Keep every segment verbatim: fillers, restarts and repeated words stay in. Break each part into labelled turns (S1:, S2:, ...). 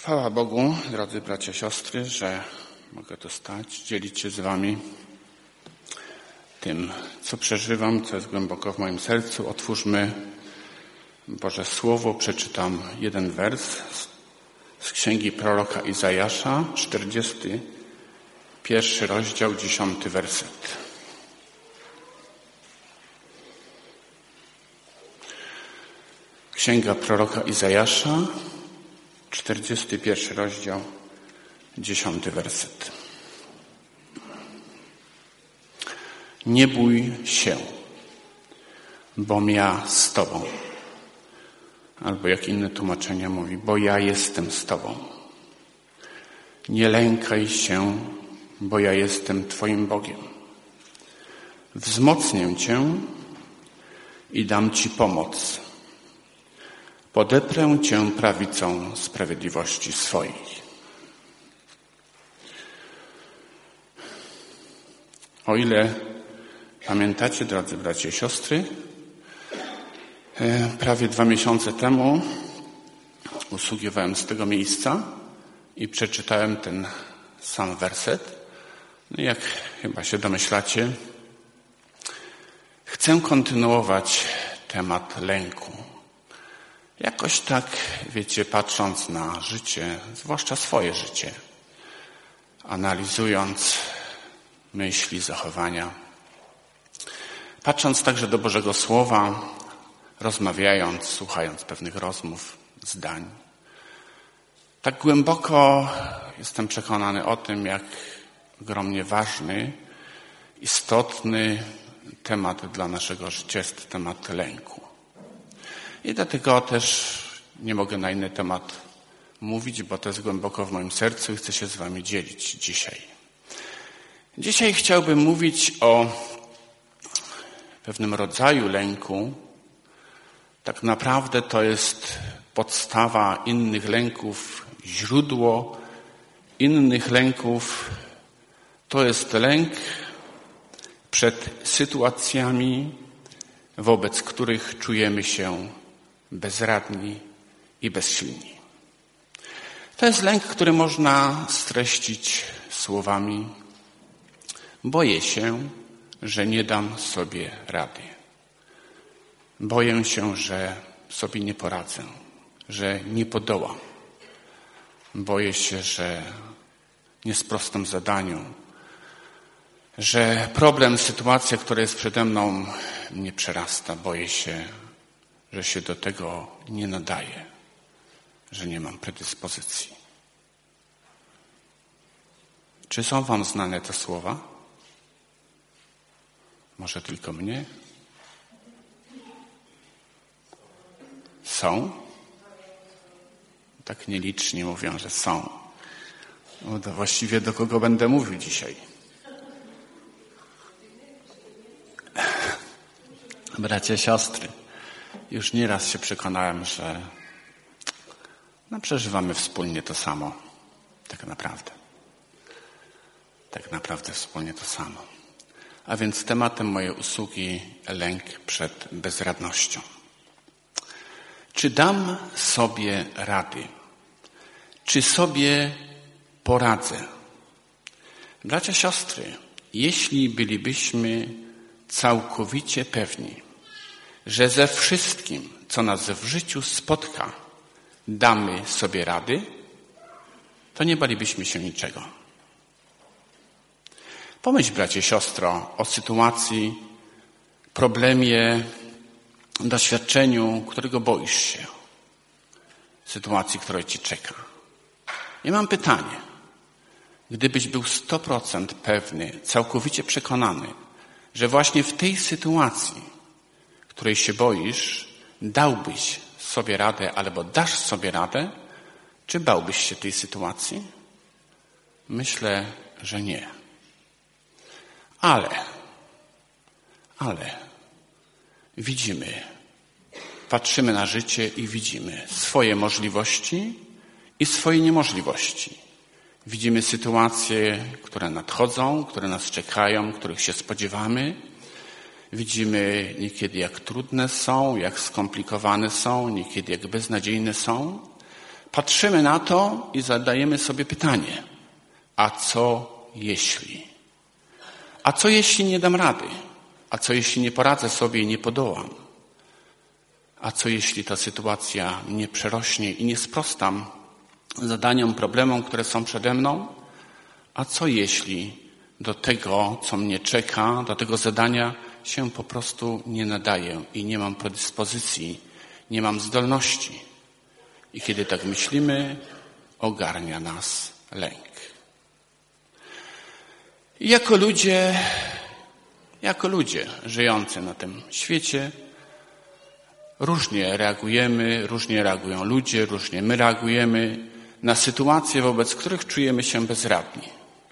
S1: Chwała Bogu, drodzy bracia, siostry, że mogę tu stać, dzielić się z wami tym, co przeżywam, co jest głęboko w moim sercu. Otwórzmy Boże Słowo, przeczytam jeden wers z księgi proroka Izajasza, czterdziesty pierwszy rozdział, dziesiąty werset. Księga proroka Izajasza, czterdziesty pierwszy rozdział, dziesiąty werset. Nie bój się, bom ja z Tobą. Albo jak inne tłumaczenia mówi, bo ja jestem z Tobą. Nie lękaj się, bo ja jestem Twoim Bogiem. Wzmocnię Cię i dam Ci pomoc. Podeprę Cię prawicą sprawiedliwości swojej. O ile pamiętacie, drodzy bracia i siostry, prawie dwa miesiące temu usługiwałem z tego miejsca i przeczytałem ten sam werset. No jak chyba się domyślacie, chcę kontynuować temat lęku. Jakoś tak, wiecie, patrząc na życie, zwłaszcza swoje życie, analizując myśli, zachowania, patrząc także do Bożego Słowa, rozmawiając, słuchając pewnych rozmów, zdań. Tak głęboko jestem przekonany o tym, jak ogromnie ważny, istotny temat dla naszego życia jest temat lęku. I dlatego też nie mogę na inny temat mówić, bo to jest głęboko w moim sercu i chcę się z wami dzielić dzisiaj. Dzisiaj chciałbym mówić o pewnym rodzaju lęku. Tak naprawdę to jest podstawa innych lęków, źródło innych lęków. To jest lęk przed sytuacjami, wobec których czujemy się bezradni i bezsilni. To jest lęk, który można streścić słowami: boję się, że nie dam sobie rady. Boję się, że sobie nie poradzę, że nie podołam. Boję się, że nie sprostam zadaniu, że problem, sytuacja, która jest przede mną, mnie przerasta. Boję się, że się do tego nie nadaję, że nie mam predyspozycji. Czy są wam znane te słowa? Może tylko mnie? Są? Tak nielicznie mówią, że są. No to właściwie do kogo będę mówił dzisiaj? Bracia, siostry, już nieraz się przekonałem, że no, przeżywamy wspólnie to samo. Tak naprawdę. Tak naprawdę wspólnie to samo. A więc tematem mojej usługi lęk przed bezradnością. Czy dam sobie rady? Czy sobie poradzę? Bracia, siostry, jeśli bylibyśmy całkowicie pewni, że ze wszystkim, co nas w życiu spotka, damy sobie rady, to nie balibyśmy się niczego. Pomyśl, bracie, siostro, o sytuacji, problemie, doświadczeniu, którego boisz się. Sytuacji, która ci czeka. Ja mam pytanie. Gdybyś był sto procent pewny, całkowicie przekonany, że właśnie w tej sytuacji, której się boisz, dałbyś sobie radę albo dasz sobie radę, czy bałbyś się tej sytuacji? Myślę, że nie. Ale, ale widzimy, patrzymy na życie i widzimy swoje możliwości i swoje niemożliwości. Widzimy sytuacje, które nadchodzą, które nas czekają, których się spodziewamy. Widzimy niekiedy, jak trudne są, jak skomplikowane są, niekiedy jak beznadziejne są. patrzymy na to i zadajemy sobie pytanie, a co jeśli? A co jeśli nie dam rady? A co jeśli nie poradzę sobie i nie podołam? A co jeśli ta sytuacja nie przerośnie i nie sprostam zadaniom, problemom, które są przede mną? A co jeśli do tego, co mnie czeka, do tego zadania się po prostu nie nadaję i nie mam predyspozycji, nie mam zdolności? I kiedy tak myślimy, ogarnia nas lęk. I jako ludzie, jako ludzie żyjący na tym świecie, różnie reagujemy, różnie reagują ludzie, różnie my reagujemy na sytuacje, wobec których czujemy się bezradni.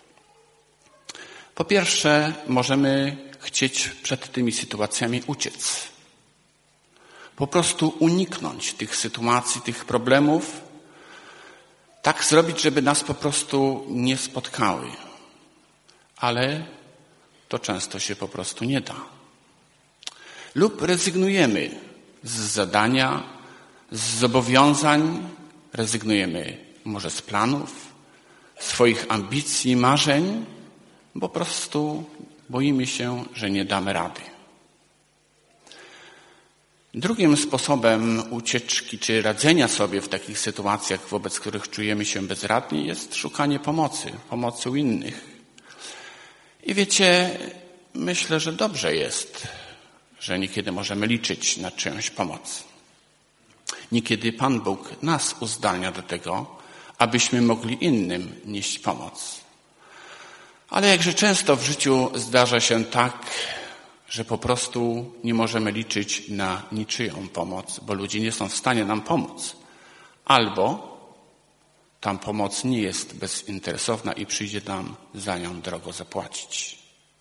S1: Po pierwsze, możemy chcieć przed tymi sytuacjami uciec. Po prostu uniknąć tych sytuacji, tych problemów, tak zrobić, żeby nas po prostu nie spotkały. Ale to często się po prostu nie da. Lub rezygnujemy z zadania, z zobowiązań, rezygnujemy może z planów, swoich ambicji, marzeń, bo po prostu boimy się, że nie damy rady. Drugim sposobem ucieczki czy radzenia sobie w takich sytuacjach, wobec których czujemy się bezradni, jest szukanie pomocy, pomocy u innych. I wiecie, myślę, że dobrze jest, że niekiedy możemy liczyć na czyjąś pomoc. Niekiedy Pan Bóg nas uzdalnia do tego, abyśmy mogli innym nieść pomoc. Ale jakże często w życiu zdarza się tak, że po prostu nie możemy liczyć na niczyją pomoc, bo ludzie nie są w stanie nam pomóc. Albo ta pomoc nie jest bezinteresowna i przyjdzie nam za nią drogo zapłacić.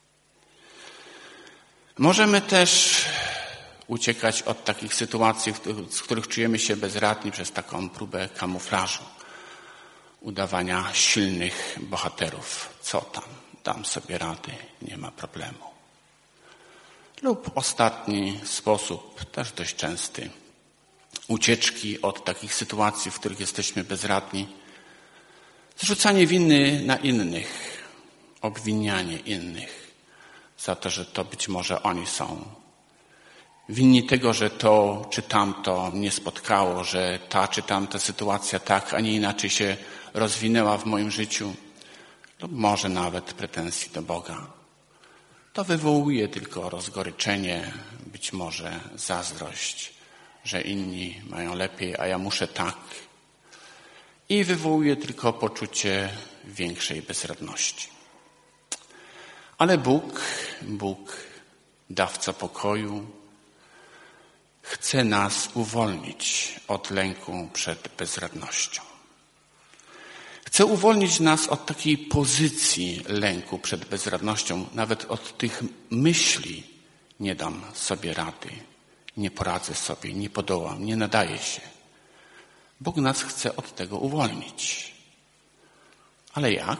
S1: Możemy też uciekać od takich sytuacji, z których czujemy się bezradni, przez taką próbę kamuflażu, udawania silnych bohaterów. Co tam? Dam sobie rady, nie ma problemu. Lub ostatni sposób, też dość częsty, ucieczki od takich sytuacji, w których jesteśmy bezradni, zrzucanie winy na innych, obwinianie innych za to, że to być może oni są winni tego, że to czy tamto mnie spotkało, że ta czy tamta sytuacja tak, a nie inaczej się rozwinęła w moim życiu, lub może nawet pretensji do Boga. To wywołuje tylko rozgoryczenie, być może zazdrość, że inni mają lepiej, a ja muszę tak. I wywołuje tylko poczucie większej bezradności. Ale Bóg, Bóg, dawca pokoju, chce nas uwolnić od lęku przed bezradnością. Chce uwolnić nas od takiej pozycji lęku przed bezradnością, nawet od tych myśli, nie dam sobie rady, nie poradzę sobie, nie podołam, nie nadaję się. Bóg nas chce od tego uwolnić. Ale jak?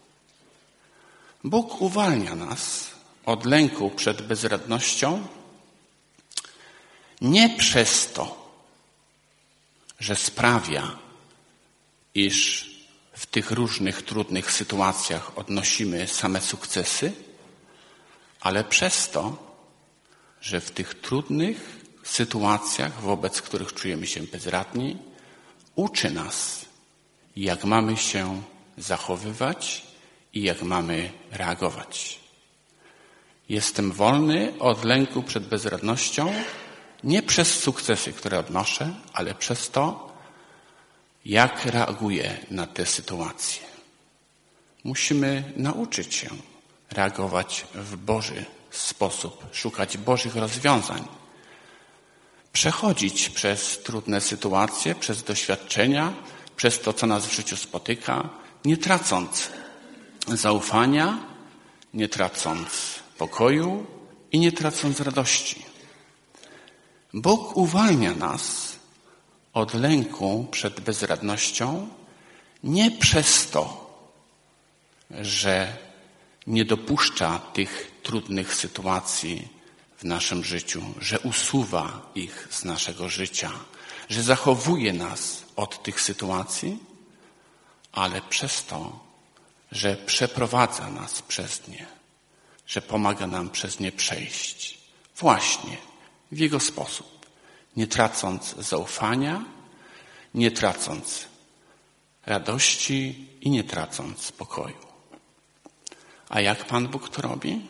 S1: Bóg uwalnia nas od lęku przed bezradnością nie przez to, że sprawia, iż w tych różnych trudnych sytuacjach odnosimy same sukcesy, ale przez to, że w tych trudnych sytuacjach, wobec których czujemy się bezradni, uczy nas, jak mamy się zachowywać i jak mamy reagować. Jestem wolny od lęku przed bezradnością nie przez sukcesy, które odnoszę, ale przez to, jak reaguję na te sytuacje. Musimy nauczyć się reagować w Boży sposób, szukać Bożych rozwiązań, przechodzić przez trudne sytuacje, przez doświadczenia, przez to, co nas w życiu spotyka, nie tracąc zaufania, nie tracąc pokoju i nie tracąc radości. Bóg uwalnia nas od lęku przed bezradnością nie przez to, że nie dopuszcza tych trudnych sytuacji w naszym życiu, że usuwa ich z naszego życia, że zachowuje nas od tych sytuacji, ale przez to, że przeprowadza nas przez nie, że pomaga nam przez nie przejść. Właśnie w Jego sposób, nie tracąc zaufania, nie tracąc radości i nie tracąc spokoju. A jak Pan Bóg to robi?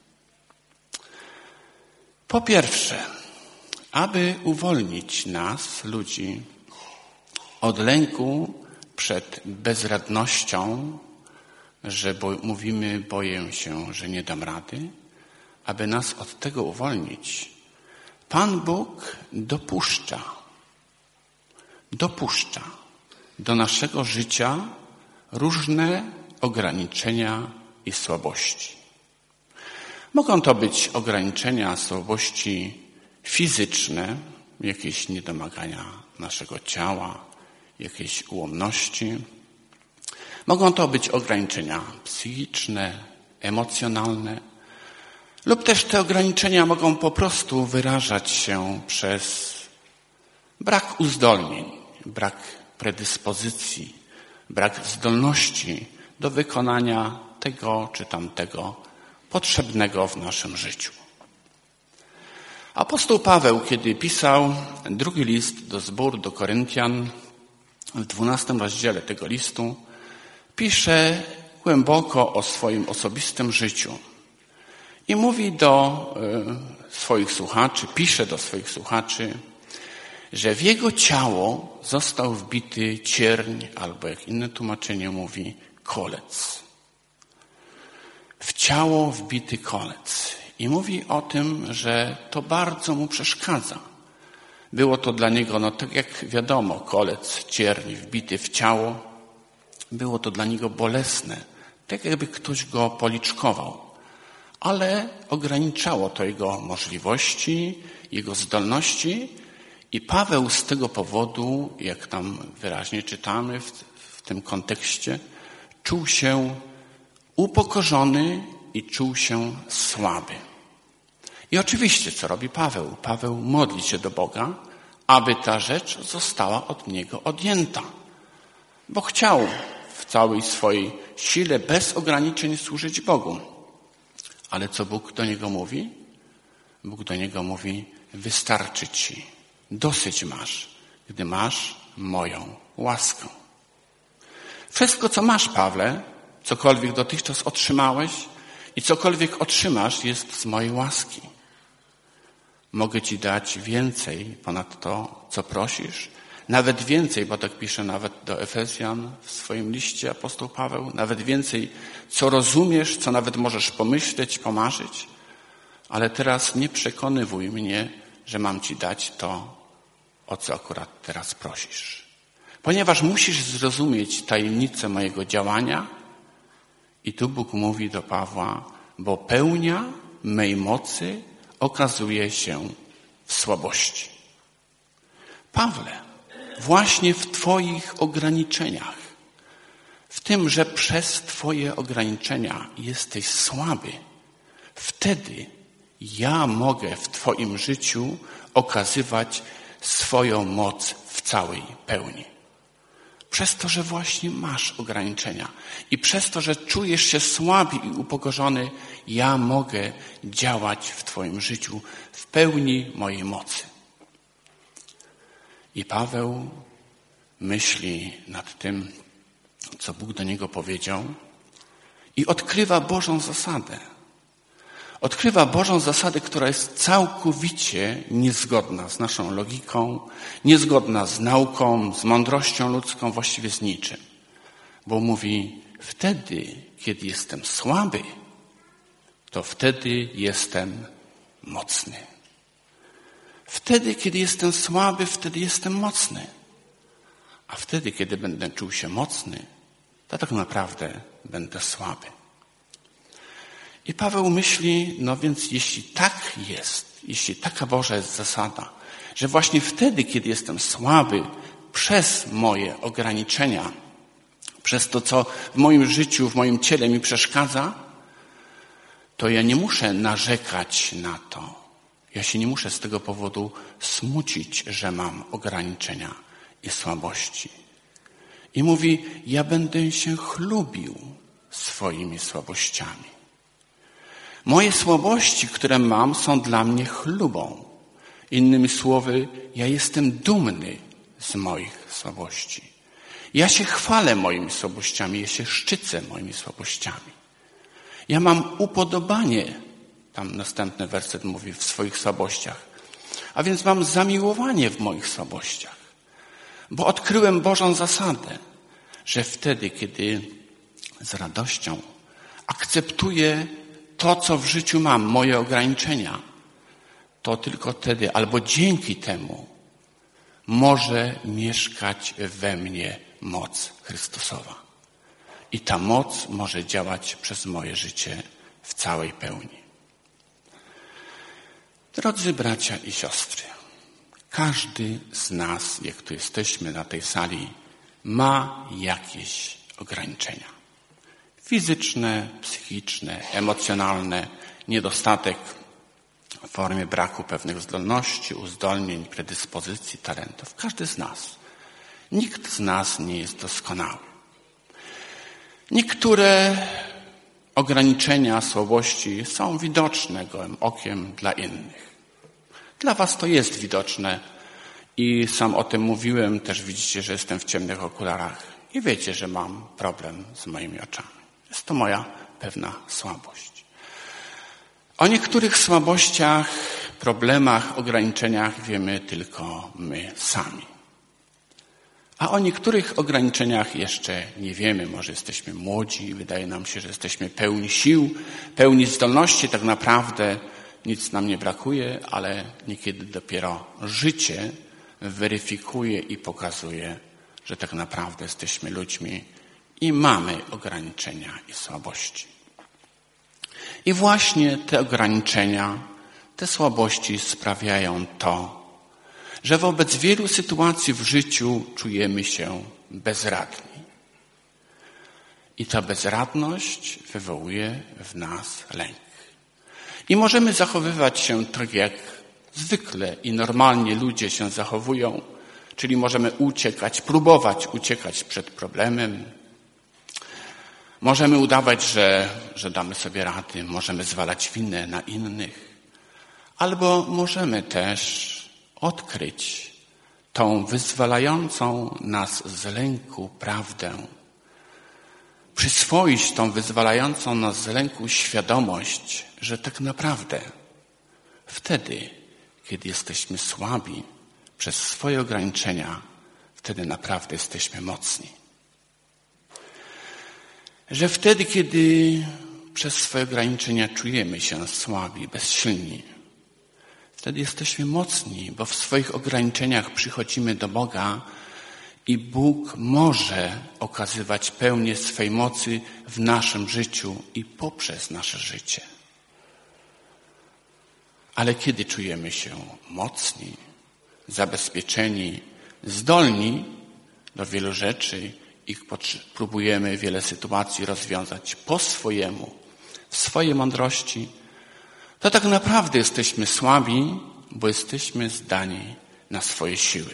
S1: Po pierwsze, aby uwolnić nas, ludzi, od lęku przed bezradnością, że bo, mówimy, boję się, że nie dam rady, aby nas od tego uwolnić, Pan Bóg dopuszcza, dopuszcza do naszego życia różne ograniczenia i słabości. Mogą to być ograniczenia, słabości fizyczne, jakieś niedomagania naszego ciała, jakieś ułomności. Mogą to być ograniczenia psychiczne, emocjonalne, lub też te ograniczenia mogą po prostu wyrażać się przez brak uzdolnień, brak predyspozycji, brak zdolności do wykonania tego czy tamtego potrzebnego w naszym życiu. Apostoł Paweł, kiedy pisał drugi list do zboru do Koryntian, w dwunastym rozdziale tego listu, pisze głęboko o swoim osobistym życiu. I mówi do y, swoich słuchaczy, pisze do swoich słuchaczy, że w jego ciało został wbity cierń, albo jak inne tłumaczenie mówi, kolec. W ciało wbity kolec. I mówi o tym, że to bardzo mu przeszkadza. Było to dla niego, no tak jak wiadomo, kolec, cierń wbity w ciało, było to dla niego bolesne, tak jakby ktoś go policzkował. Ale ograniczało to jego możliwości, jego zdolności i Paweł z tego powodu, jak tam wyraźnie czytamy w, w tym kontekście, czuł się upokorzony i czuł się słaby. I oczywiście, co robi Paweł? Paweł modli się do Boga, aby ta rzecz została od niego odjęta. Bo chciał w całej swojej sile, bez ograniczeń służyć Bogu. Ale co Bóg do niego mówi? Bóg do niego mówi, wystarczy ci, dosyć masz, gdy masz moją łaskę. Wszystko, co masz, Pawle, cokolwiek dotychczas otrzymałeś i cokolwiek otrzymasz, jest z mojej łaski. Mogę ci dać więcej ponad to, co prosisz. Nawet więcej, bo tak pisze nawet do Efezjan w swoim liście apostoł Paweł, nawet więcej, co rozumiesz, co nawet możesz pomyśleć, pomarzyć. Ale teraz nie przekonywuj mnie, że mam ci dać to, o co akurat teraz prosisz. Ponieważ musisz zrozumieć tajemnicę mojego działania i tu Bóg mówi do Pawła, bo pełnia mej mocy okazuje się w słabości. Pawle, właśnie w Twoich ograniczeniach, w tym, że przez Twoje ograniczenia jesteś słaby, wtedy ja mogę w Twoim życiu okazywać swoją moc w całej pełni. Przez to, że właśnie masz ograniczenia i przez to, że czujesz się słaby i upokorzony, ja mogę działać w Twoim życiu w pełni mojej mocy. I Paweł myśli nad tym, co Bóg do niego powiedział i odkrywa Bożą zasadę. Odkrywa Bożą zasadę, która jest całkowicie niezgodna z naszą logiką, niezgodna z nauką, z mądrością ludzką, właściwie z niczym. Bo mówi, wtedy, kiedy jestem słaby, to wtedy jestem mocny. Wtedy, kiedy jestem słaby, wtedy jestem mocny. A wtedy, kiedy będę czuł się mocny, to tak naprawdę będę słaby. I Paweł myśli, no więc jeśli tak jest, jeśli taka Boża jest zasada, że właśnie wtedy, kiedy jestem słaby przez moje ograniczenia, przez to, co w moim życiu, w moim ciele mi przeszkadza, to ja nie muszę narzekać na to. Ja się nie muszę z tego powodu smucić, że mam ograniczenia. i słabości. I mówi, ja będę się chlubił swoimi słabościami. Moje słabości, które mam, są dla mnie chlubą. Innymi słowy, ja jestem dumny z moich słabości. Ja się chwalę moimi słabościami, ja się szczycę moimi słabościami. Ja mam upodobanie, tam następny werset mówi, w swoich słabościach. A więc mam zamiłowanie w moich słabościach. Bo odkryłem Bożą zasadę, że wtedy, kiedy z radością akceptuję to, co w życiu mam, moje ograniczenia, to tylko wtedy, albo dzięki temu może mieszkać we mnie moc Chrystusowa. I ta moc może działać przez moje życie w całej pełni. Drodzy bracia i siostry, każdy z nas, jak tu jesteśmy na tej sali, ma jakieś ograniczenia. Fizyczne, psychiczne, emocjonalne, niedostatek w formie braku pewnych zdolności, uzdolnień, predyspozycji, talentów. Każdy z nas. Nikt z nas nie jest doskonały. Niektóre ograniczenia, słabości są widoczne gołym okiem dla innych. Dla was to jest widoczne i sam o tym mówiłem. Też widzicie, że jestem w ciemnych okularach i wiecie, że mam problem z moimi oczami. Jest to moja pewna słabość. O niektórych słabościach, problemach, ograniczeniach wiemy tylko my sami. A o niektórych ograniczeniach jeszcze nie wiemy. Może jesteśmy młodzi, wydaje nam się, że jesteśmy pełni sił, pełni zdolności. Tak naprawdę nic nam nie brakuje, ale niekiedy dopiero życie weryfikuje i pokazuje, że tak naprawdę jesteśmy ludźmi i mamy ograniczenia i słabości. I właśnie te ograniczenia, te słabości sprawiają to, że wobec wielu sytuacji w życiu czujemy się bezradni. I ta bezradność wywołuje w nas lęk. I możemy zachowywać się tak, jak zwykle i normalnie ludzie się zachowują, czyli możemy uciekać, próbować uciekać przed problemem. Możemy udawać, że, że damy sobie rady, możemy zwalać winę na innych, albo możemy też odkryć tą wyzwalającą nas z lęku prawdę, przyswoić tą wyzwalającą nas z lęku świadomość, że tak naprawdę wtedy, kiedy jesteśmy słabi przez swoje ograniczenia, wtedy naprawdę jesteśmy mocni. Że wtedy, kiedy przez swoje ograniczenia czujemy się słabi, bezsilni, wtedy jesteśmy mocni, bo w swoich ograniczeniach przychodzimy do Boga i Bóg może okazywać pełnię swej mocy w naszym życiu i poprzez nasze życie. Ale kiedy czujemy się mocni, zabezpieczeni, zdolni do wielu rzeczy i próbujemy wiele sytuacji rozwiązać po swojemu, w swojej mądrości, to tak naprawdę jesteśmy słabi, bo jesteśmy zdani na swoje siły.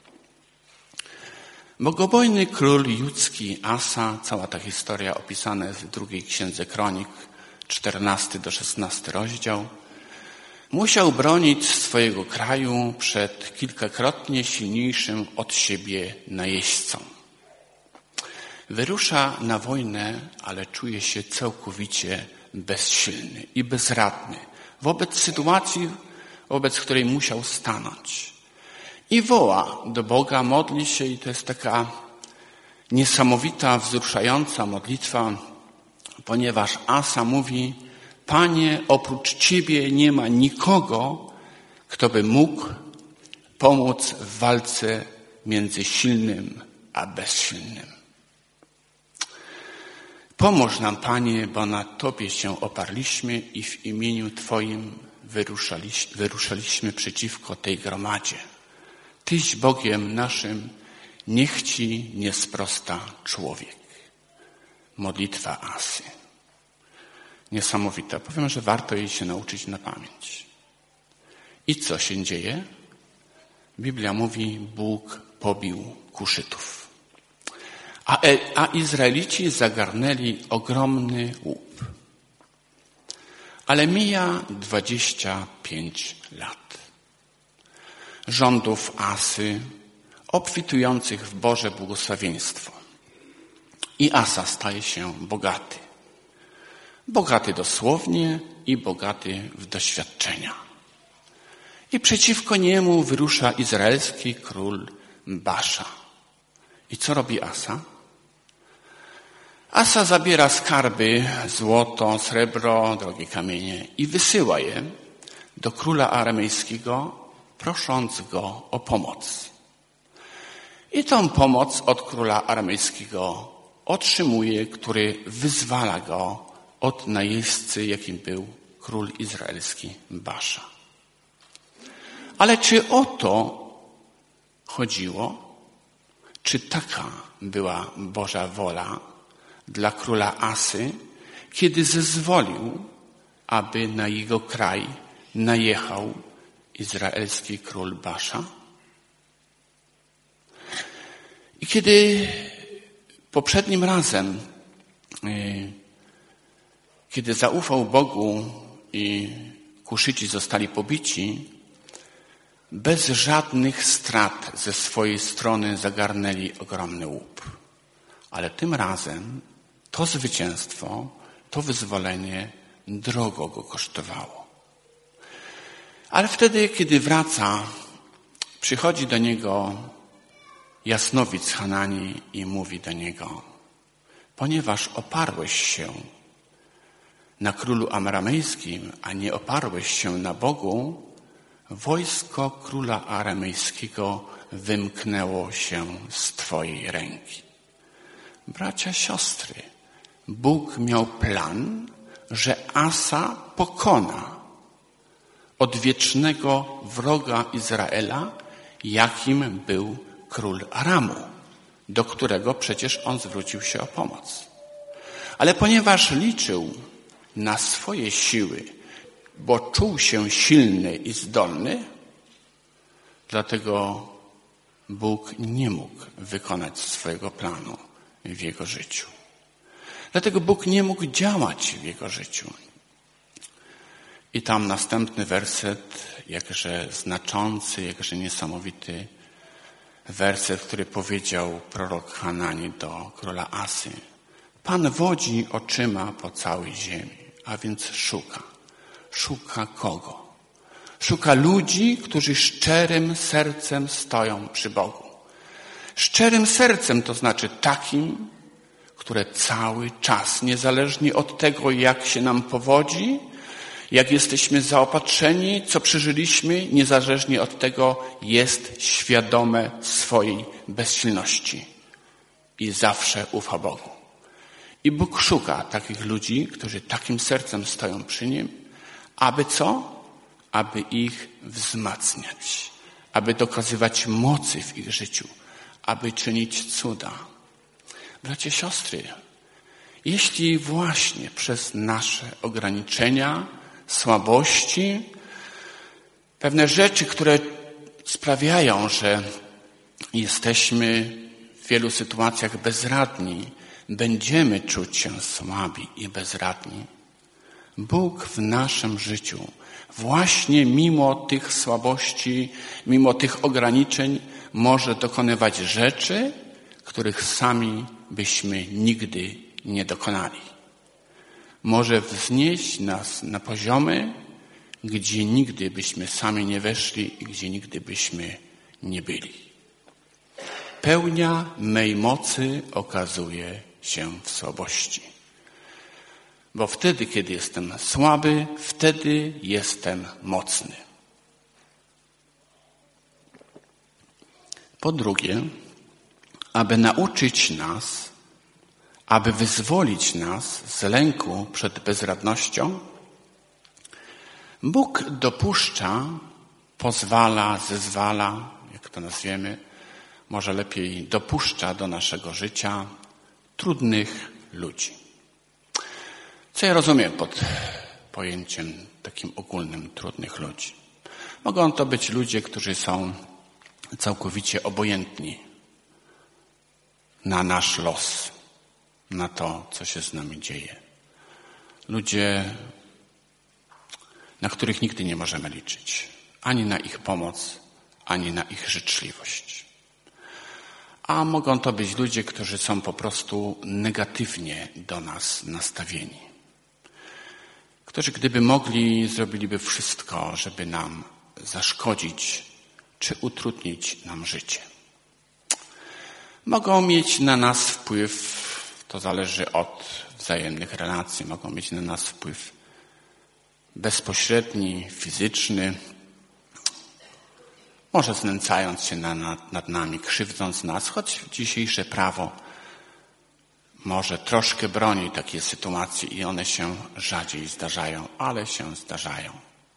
S1: Bogobojny król judzki Asa, cała ta historia opisana jest w drugiej księdze Kronik, czternasty do szesnasty rozdział, musiał bronić swojego kraju przed kilkakrotnie silniejszym od siebie najeźdźcą. Wyrusza na wojnę, ale czuje się całkowicie bezsilny i bezradny wobec sytuacji, wobec której musiał stanąć. I woła do Boga, modli się i to jest taka niesamowita, wzruszająca modlitwa, ponieważ Asa mówi: Panie, oprócz Ciebie nie ma nikogo, kto by mógł pomóc w walce między silnym a bezsilnym. Pomóż nam, Panie, bo na Tobie się oparliśmy i w imieniu Twoim wyruszaliśmy, wyruszaliśmy przeciwko tej gromadzie. Tyś Bogiem naszym, niech Ci nie sprosta człowiek. Modlitwa Asy. Niesamowita. Powiem, że warto jej się nauczyć na pamięć. I co się dzieje? Biblia mówi, Bóg pobił Kuszytów. A, e, a Izraelici zagarnęli ogromny łup. Ale mija dwadzieścia pięć lat. Rządów Asy, obfitujących w Boże błogosławieństwo. I Asa staje się bogaty. Bogaty dosłownie i bogaty w doświadczenia. I przeciwko niemu wyrusza izraelski król Basza. I co robi Asa? Asa zabiera skarby, złoto, srebro, drogie kamienie i wysyła je do króla aramejskiego, prosząc go o pomoc. I tą pomoc od króla aramejskiego otrzymuje, który wyzwala go od najeźdźcy, jakim był król izraelski Basza. Ale czy o to chodziło? Czy taka była Boża wola dla króla Asy, kiedy zezwolił, aby na jego kraj najechał izraelski król Basza? I kiedy poprzednim razem, kiedy zaufał Bogu i Kuszyci zostali pobici, bez żadnych strat ze swojej strony zagarnęli ogromny łup. Ale tym razem to zwycięstwo, to wyzwolenie drogo go kosztowało. Ale wtedy, kiedy wraca, przychodzi do niego jasnowic Hanani i mówi do niego: ponieważ oparłeś się na królu aramejskim, a nie oparłeś się na Bogu, wojsko króla aramejskiego wymknęło się z twojej ręki. Bracia, siostry, Bóg miał plan, że Asa pokona odwiecznego wroga Izraela, jakim był król Aramu, do którego przecież on zwrócił się o pomoc. Ale ponieważ liczył na swoje siły, bo czuł się silny i zdolny, dlatego Bóg nie mógł wykonać swojego planu w jego życiu. Dlatego Bóg nie mógł działać w jego życiu. I tam następny werset, jakże znaczący, jakże niesamowity werset, który powiedział prorok Hanani do króla Asy. Pan wodzi oczyma po całej ziemi, a więc szuka. Szuka kogo? Szuka ludzi, którzy szczerym sercem stoją przy Bogu. Szczerym sercem to znaczy takim, które cały czas, niezależnie od tego, jak się nam powodzi, jak jesteśmy zaopatrzeni, co przeżyliśmy, niezależnie od tego, jest świadome swojej bezsilności i zawsze ufa Bogu. I Bóg szuka takich ludzi, którzy takim sercem stoją przy Nim, aby co? Aby ich wzmacniać, aby dokazywać mocy w ich życiu, aby czynić cuda. Bracia, siostry, jeśli właśnie przez nasze ograniczenia, słabości, pewne rzeczy, które sprawiają, że jesteśmy w wielu sytuacjach bezradni, będziemy czuć się słabi i bezradni, Bóg w naszym życiu właśnie mimo tych słabości, mimo tych ograniczeń może dokonywać rzeczy, których sami byśmy nigdy nie dokonali. Może wznieść nas na poziomy, gdzie nigdy byśmy sami nie weszli i gdzie nigdy byśmy nie byli. Pełnia mej mocy okazuje się w słabości. Bo wtedy, kiedy jestem słaby, wtedy jestem mocny. Po drugie, aby nauczyć nas, aby wyzwolić nas z lęku przed bezradnością, Bóg dopuszcza, pozwala, zezwala, jak to nazwiemy, może lepiej dopuszcza do naszego życia trudnych ludzi. Co ja rozumiem pod pojęciem takim ogólnym trudnych ludzi? Mogą to być ludzie, którzy są całkowicie obojętni na nasz los, na to, co się z nami dzieje. Ludzie, na których nigdy nie możemy liczyć. Ani na ich pomoc, ani na ich życzliwość. A mogą to być ludzie, którzy są po prostu negatywnie do nas nastawieni. Którzy gdyby mogli, zrobiliby wszystko, żeby nam zaszkodzić czy utrudnić nam życie. Mogą mieć na nas wpływ, to zależy od wzajemnych relacji, mogą mieć na nas wpływ bezpośredni, fizyczny, może znęcając się nad, nad nami, krzywdząc nas, choć dzisiejsze prawo może troszkę broni takie sytuacje i one się rzadziej zdarzają, ale się zdarzają.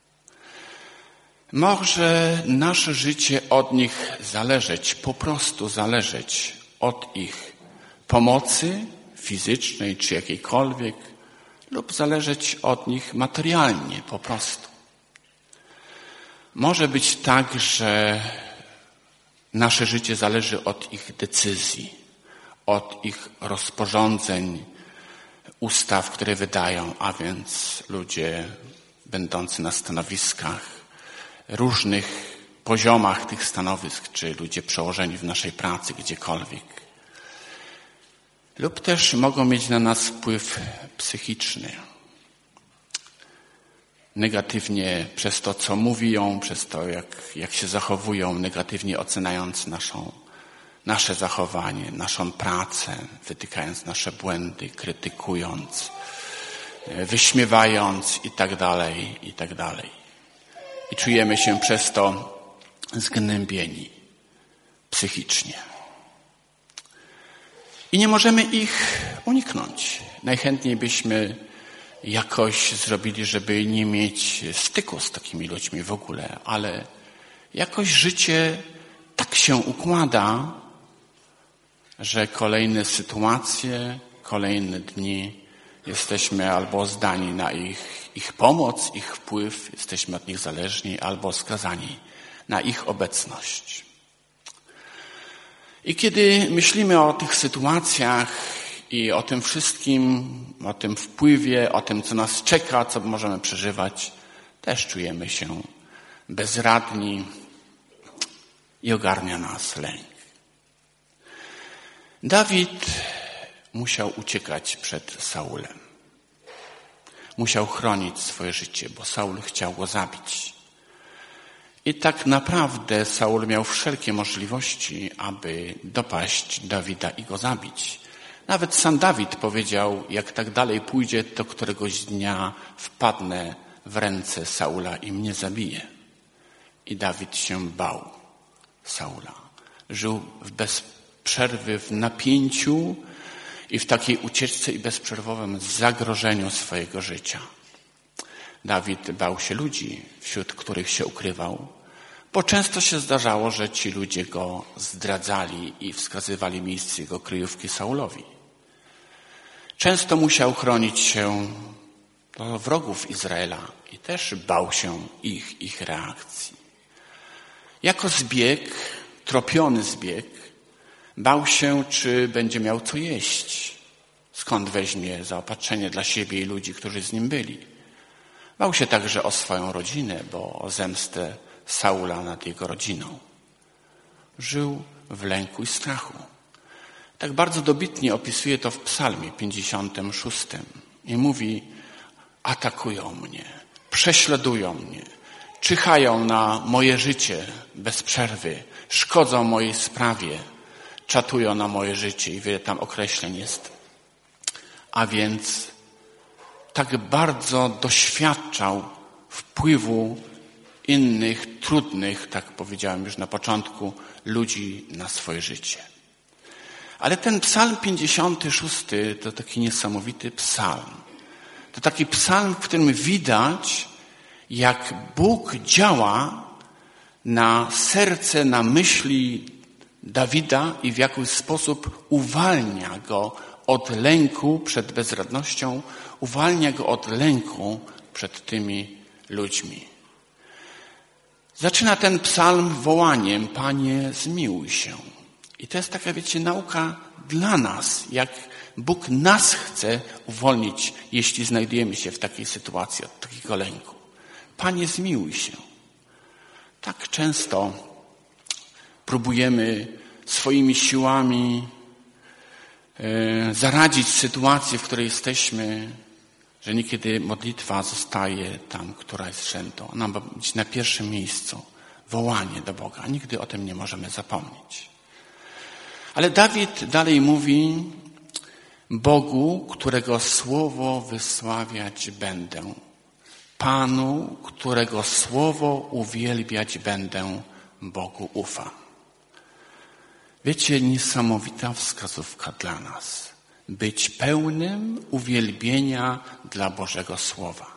S1: Może nasze życie od nich zależeć, po prostu zależeć od ich pomocy fizycznej czy jakiejkolwiek, lub zależeć od nich materialnie po prostu. Może być tak, że nasze życie zależy od ich decyzji, od ich rozporządzeń, ustaw, które wydają, a więc ludzie będący na stanowiskach, różnych poziomach tych stanowisk, czy ludzie przełożeni w naszej pracy gdziekolwiek. Lub też mogą mieć na nas wpływ psychiczny. Negatywnie przez to, co mówią, przez to, jak, jak się zachowują, negatywnie oceniając naszą, nasze zachowanie, naszą pracę, wytykając nasze błędy, krytykując, wyśmiewając i tak dalej, i tak dalej. I czujemy się przez to zgnębieni psychicznie. I nie możemy ich uniknąć. Najchętniej byśmy jakoś zrobili, żeby nie mieć styku z takimi ludźmi w ogóle, ale jakoś życie tak się układa, że kolejne sytuacje, kolejne dni jesteśmy albo zdani na ich, ich pomoc, ich wpływ, jesteśmy od nich zależni, albo skazani na ich obecność. I kiedy myślimy o tych sytuacjach i o tym wszystkim, o tym wpływie, o tym, co nas czeka, co możemy przeżywać, też czujemy się bezradni i ogarnia nas lęk. Dawid musiał uciekać przed Saulem. Musiał chronić swoje życie, bo Saul chciał go zabić. I tak naprawdę Saul miał wszelkie możliwości, aby dopaść Dawida i go zabić. Nawet sam Dawid powiedział, jak tak dalej pójdzie, to któregoś dnia wpadnę w ręce Saula i mnie zabije. I Dawid się bał Saula. Żył bez przerwy w napięciu i w takiej ucieczce i bezprzerwowym zagrożeniu swojego życia. Dawid bał się ludzi, wśród których się ukrywał, bo często się zdarzało, że ci ludzie go zdradzali i wskazywali miejsce jego kryjówki Saulowi. Często musiał chronić się do wrogów Izraela i też bał się ich, ich reakcji. Jako zbieg, tropiony zbieg, bał się, czy będzie miał co jeść, skąd weźmie zaopatrzenie dla siebie i ludzi, którzy z nim byli. Bał się także o swoją rodzinę, bo o zemstę Saula nad jego rodziną. Żył w lęku i strachu. Tak bardzo dobitnie opisuje to w psalmie pięćdziesiątym szóstym i mówi: atakują mnie, prześladują mnie, czyhają na moje życie bez przerwy, szkodzą mojej sprawie, czatują na moje życie i wiele tam określeń jest. A więc tak bardzo doświadczał wpływu innych, trudnych, tak powiedziałem już na początku, ludzi na swoje życie. Ale ten psalm pięćdziesiąty szósty to taki niesamowity psalm. To taki psalm, w którym widać, jak Bóg działa na serce, na myśli Dawida i w jakiś sposób uwalnia go od lęku przed bezradnością, uwalnia go od lęku przed tymi ludźmi. Zaczyna ten psalm wołaniem: Panie, zmiłuj się. I to jest taka, wiecie, nauka dla nas, jak Bóg nas chce uwolnić, jeśli znajdujemy się w takiej sytuacji, od takiego lęku. Panie, zmiłuj się. Tak często próbujemy swoimi siłami e, zaradzić sytuację, w której jesteśmy, że niekiedy modlitwa zostaje tam, która jest rzędą. Ona ma być na pierwszym miejscu. Wołanie do Boga. Nigdy o tym nie możemy zapomnieć. Ale Dawid dalej mówi: Bogu, którego słowo wysławiać będę. Panu, którego słowo uwielbiać będę, Bogu ufam. Wiecie, niesamowita wskazówka dla nas. Być pełnym uwielbienia dla Bożego Słowa.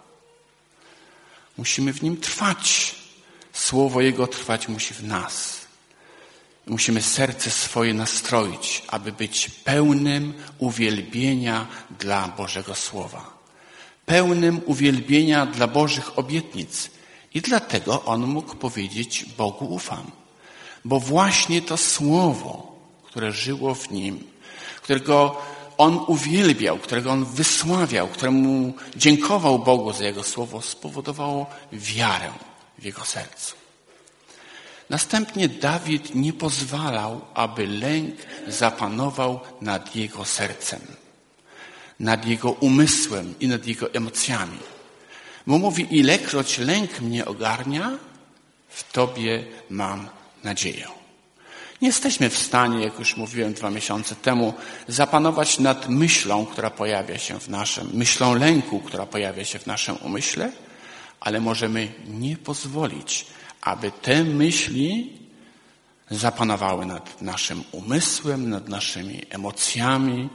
S1: Musimy w nim trwać. Słowo Jego trwać musi w nas. Musimy serce swoje nastroić, aby być pełnym uwielbienia dla Bożego Słowa. Pełnym uwielbienia dla Bożych obietnic. I dlatego on mógł powiedzieć: Bogu ufam. Bo właśnie to Słowo, które żyło w nim, którego on uwielbiał, którego on wysławiał, któremu dziękował Bogu za Jego Słowo, spowodowało wiarę w jego sercu. Następnie Dawid nie pozwalał, aby lęk zapanował nad jego sercem, nad jego umysłem i nad jego emocjami. Bo mówi: ilekroć lęk mnie ogarnia, w Tobie mam nadzieję. Nie jesteśmy w stanie, jak już mówiłem dwa miesiące temu, zapanować nad myślą, która pojawia się w naszym, myślą lęku, która pojawia się w naszym umyśle, ale możemy nie pozwolić, aby te myśli zapanowały nad naszym umysłem, nad naszymi emocjami,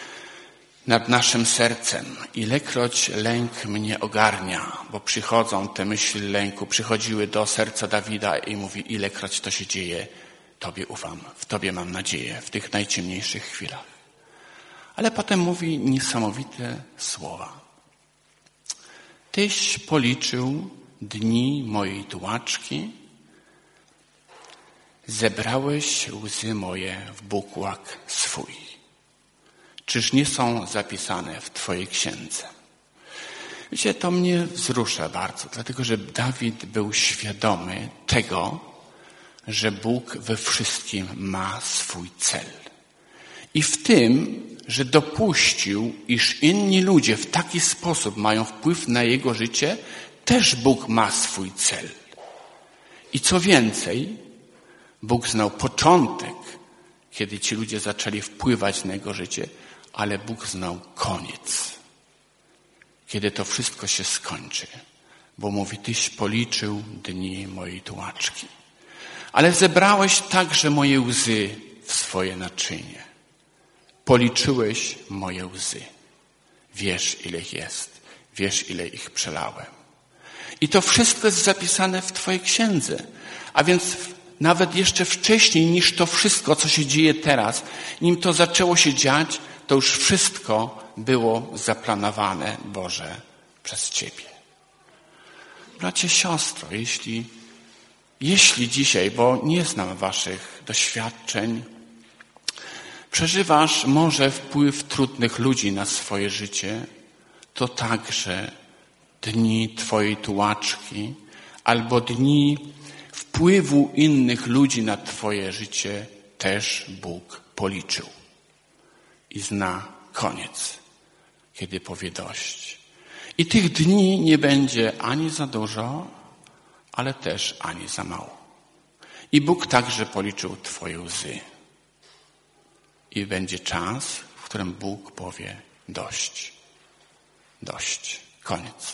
S1: nad naszym sercem. Ilekroć lęk mnie ogarnia, bo przychodzą te myśli lęku, przychodziły do serca Dawida i mówi: ilekroć to się dzieje, Tobie ufam, w Tobie mam nadzieję, w tych najciemniejszych chwilach. Ale potem mówi niesamowite słowa. Tyś policzył dni mojej tułaczki, zebrałeś łzy moje w bukłak swój. Czyż nie są zapisane w Twojej księdze? Wiecie, to mnie wzrusza bardzo, dlatego że Dawid był świadomy tego, że Bóg we wszystkim ma swój cel. I w tym, że dopuścił, iż inni ludzie w taki sposób mają wpływ na jego życie, też Bóg ma swój cel. I co więcej, Bóg znał początek, kiedy ci ludzie zaczęli wpływać na jego życie, ale Bóg znał koniec, kiedy to wszystko się skończy. Bo mówi: Tyś policzył dni mojej tułaczki. Ale zebrałeś także moje łzy w swoje naczynie. Policzyłeś moje łzy. Wiesz, ile ich jest. Wiesz, ile ich przelałem. I to wszystko jest zapisane w Twojej księdze. A więc nawet jeszcze wcześniej niż to wszystko, co się dzieje teraz, nim to zaczęło się dziać, to już wszystko było zaplanowane, Boże, przez Ciebie. Bracie, siostro, jeśli, jeśli dzisiaj, bo nie znam Waszych doświadczeń, przeżywasz może wpływ trudnych ludzi na swoje życie, to także dni Twojej tułaczki albo dni wpływu innych ludzi na Twoje życie też Bóg policzył. I zna koniec, kiedy powie dość. I tych dni nie będzie ani za dużo, ale też ani za mało. I Bóg także policzył Twoje łzy. I będzie czas, w którym Bóg powie dość. Dość. Koniec.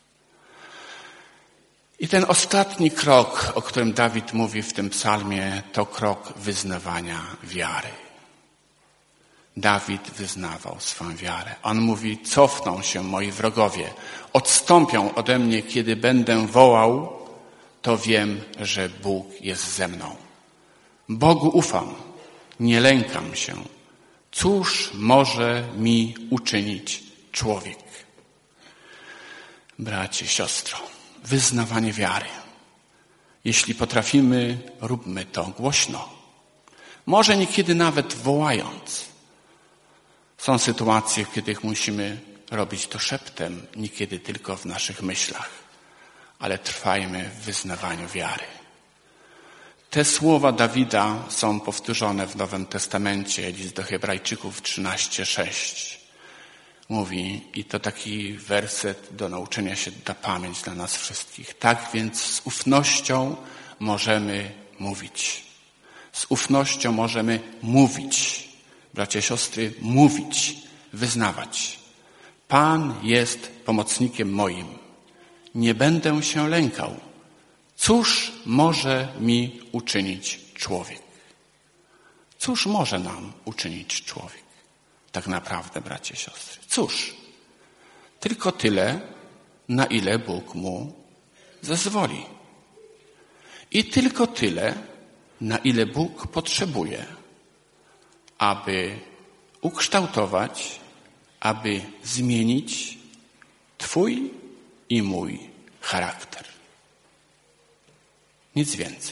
S1: I ten ostatni krok, o którym Dawid mówi w tym psalmie, to krok wyznawania wiary. Dawid wyznawał swą wiarę. On mówi: cofną się moi wrogowie, odstąpią ode mnie, kiedy będę wołał, to wiem, że Bóg jest ze mną. Bogu ufam, nie lękam się. Cóż może mi uczynić człowiek? Bracie, siostro, wyznawanie wiary. Jeśli potrafimy, róbmy to głośno. Może niekiedy nawet wołając. Są sytuacje, w których musimy robić to szeptem, niekiedy tylko w naszych myślach. Ale trwajmy w wyznawaniu wiary. Te słowa Dawida są powtórzone w Nowym Testamencie, list do Hebrajczyków trzynaście sześć. Mówi, i to taki werset do nauczenia się na pamięć dla nas wszystkich. Tak więc z ufnością możemy mówić. Z ufnością możemy mówić. Bracia i siostry, mówić, wyznawać. Pan jest pomocnikiem moim. Nie będę się lękał. Cóż może mi uczynić człowiek? Cóż może nam uczynić człowiek? Tak naprawdę, bracia i siostry. Cóż? Tylko tyle, na ile Bóg mu zezwoli. I tylko tyle, na ile Bóg potrzebuje, aby ukształtować, aby zmienić Twój i mój charakter. Nic więcej.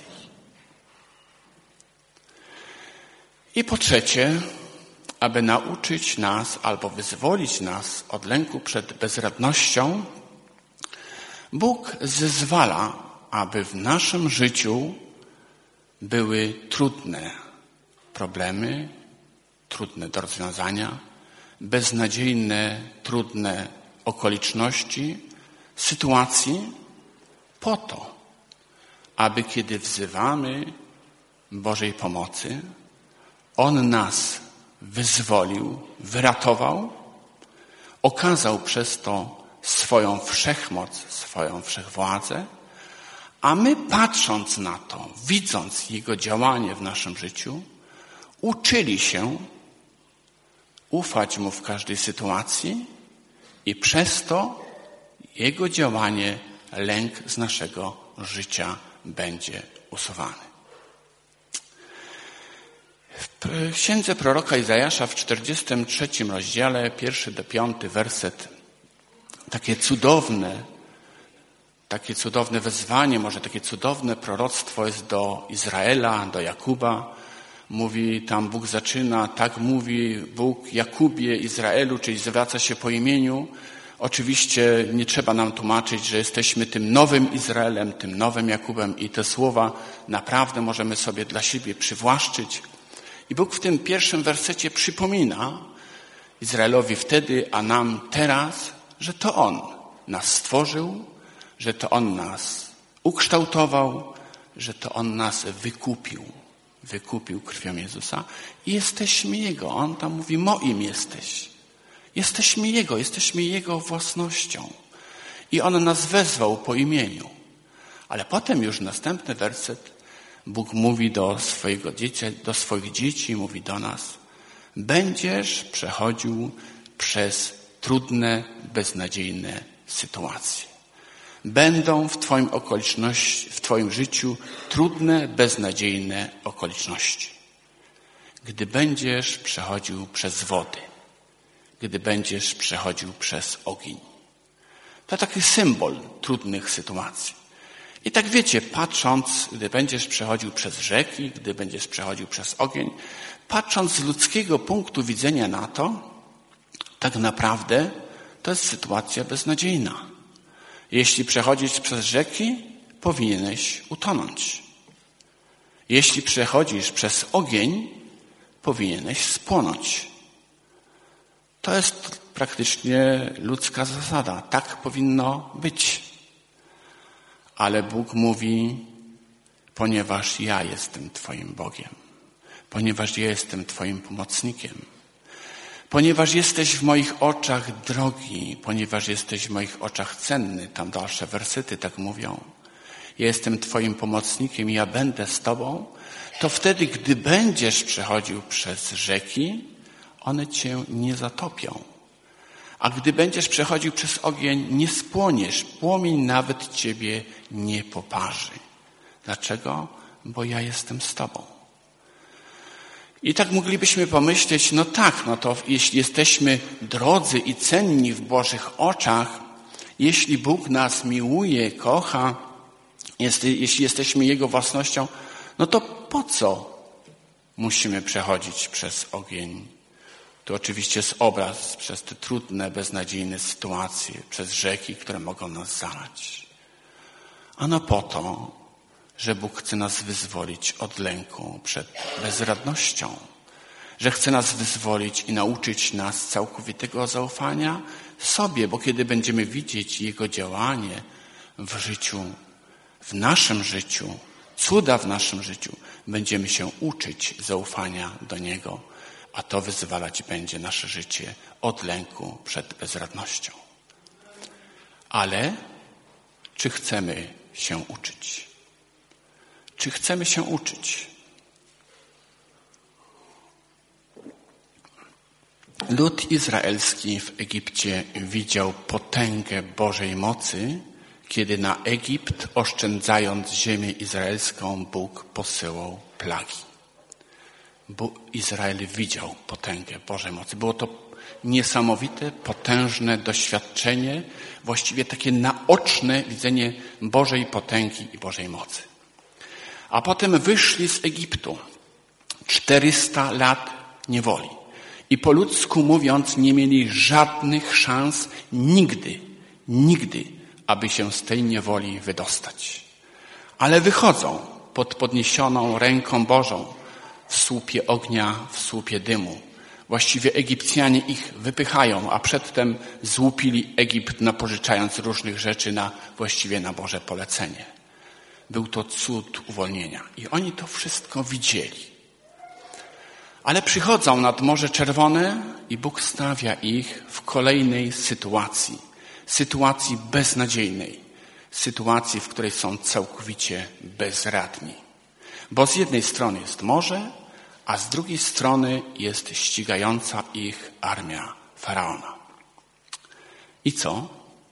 S1: I po trzecie, aby nauczyć nas albo wyzwolić nas od lęku przed bezradnością, Bóg zezwala, aby w naszym życiu były trudne problemy, trudne do rozwiązania, beznadziejne, trudne okoliczności, sytuacji, po to, aby kiedy wzywamy Bożej pomocy, On nas wyzwolił, wyratował, okazał przez to swoją wszechmoc, swoją wszechwładzę, a my patrząc na to, widząc Jego działanie w naszym życiu, uczyli się ufać Mu w każdej sytuacji i przez to Jego działanie, lęk z naszego życia będzie usuwany. W księdze proroka Izajasza w czterdziestym trzecim rozdziale, pierwszy do piąty werset, takie cudowne, takie cudowne wezwanie, może takie cudowne proroctwo jest do Izraela, do Jakuba. Mówi, tam Bóg zaczyna, tak mówi Bóg Jakubie, Izraelu, czyli zwraca się po imieniu. Oczywiście nie trzeba nam tłumaczyć, że jesteśmy tym nowym Izraelem, tym nowym Jakubem i te słowa naprawdę możemy sobie dla siebie przywłaszczyć. I Bóg w tym pierwszym wersecie przypomina Izraelowi wtedy, a nam teraz, że to On nas stworzył, że to On nas ukształtował, że to On nas wykupił. Wykupił krwią Jezusa i jesteśmy Jego. On tam mówi, moim jesteś. Jesteśmy Jego, jesteśmy Jego własnością. I On nas wezwał po imieniu. Ale potem już następny werset Bóg mówi do swojego dzieci, do swoich dzieci, mówi do nas, będziesz przechodził przez trudne, beznadziejne sytuacje. Będą w Twoim okoliczności, w Twoim życiu trudne, beznadziejne okoliczności. Gdy będziesz przechodził przez wody, gdy będziesz przechodził przez ogień. To taki symbol trudnych sytuacji. I tak wiecie, patrząc, gdy będziesz przechodził przez rzeki, gdy będziesz przechodził przez ogień, patrząc z ludzkiego punktu widzenia na to, tak naprawdę to jest sytuacja beznadziejna. Jeśli przechodzisz przez rzeki, powinieneś utonąć. Jeśli przechodzisz przez ogień, powinieneś spłonąć. To jest praktycznie ludzka zasada. Tak powinno być. Ale Bóg mówi, ponieważ ja jestem Twoim Bogiem, ponieważ ja jestem Twoim pomocnikiem, ponieważ jesteś w moich oczach drogi, ponieważ jesteś w moich oczach cenny, tam dalsze wersety tak mówią, ja jestem Twoim pomocnikiem i ja będę z Tobą, to wtedy, gdy będziesz przechodził przez rzeki, one Cię nie zatopią. A gdy będziesz przechodził przez ogień, nie spłoniesz, płomień nawet Ciebie nie poparzy. Dlaczego? Bo ja jestem z Tobą. I tak moglibyśmy pomyśleć, no tak, no to jeśli jesteśmy drodzy i cenni w Bożych oczach, jeśli Bóg nas miłuje, kocha, jeśli jesteśmy Jego własnością, no to po co musimy przechodzić przez ogień? To oczywiście jest obraz przez te trudne, beznadziejne sytuacje, przez rzeki, które mogą nas zalać. Ano po to, że Bóg chce nas wyzwolić od lęku przed bezradnością, że chce nas wyzwolić i nauczyć nas całkowitego zaufania sobie, bo kiedy będziemy widzieć Jego działanie w życiu, w naszym życiu, cuda w naszym życiu, będziemy się uczyć zaufania do Niego, a to wyzwalać będzie nasze życie od lęku przed bezradnością. Ale czy chcemy się uczyć? Czy chcemy się uczyć? Lud izraelski w Egipcie widział potęgę Bożej mocy, kiedy na Egipt, oszczędzając ziemię izraelską, Bóg posyłał plagi. Bo Izrael widział potęgę Bożej mocy. Było to niesamowite, potężne doświadczenie, właściwie takie naoczne widzenie Bożej potęgi i Bożej mocy. A potem wyszli z Egiptu. czterysta lat niewoli. I po ludzku mówiąc, nie mieli żadnych szans nigdy, nigdy, aby się z tej niewoli wydostać. Ale wychodzą pod podniesioną ręką Bożą w słupie ognia, w słupie dymu. Właściwie Egipcjanie ich wypychają, a przedtem złupili Egipt, napożyczając różnych rzeczy na właściwie na Boże polecenie. Był to cud uwolnienia. I oni to wszystko widzieli. Ale przychodzą nad Morze Czerwone i Bóg stawia ich w kolejnej sytuacji. Sytuacji beznadziejnej. Sytuacji, w której są całkowicie bezradni. Bo z jednej strony jest morze, a z drugiej strony jest ścigająca ich armia Faraona. I co?